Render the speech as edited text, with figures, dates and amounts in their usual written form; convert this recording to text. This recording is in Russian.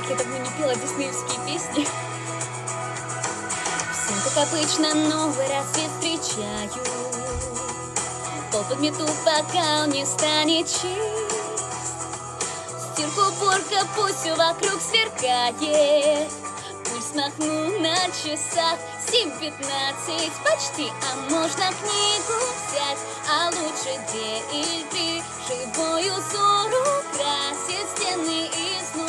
Я давно не пела диснеевские песни. Всем, как обычно, новый рассвет встречаю. Пол подмету, пока он не станет чист. Стирку, уборка, пусть все вокруг сверкает. Пульс махну на часах 7:15 почти, а можно книгу взять, а лучше 2 или 3. Живой узор украсит стены изнутри.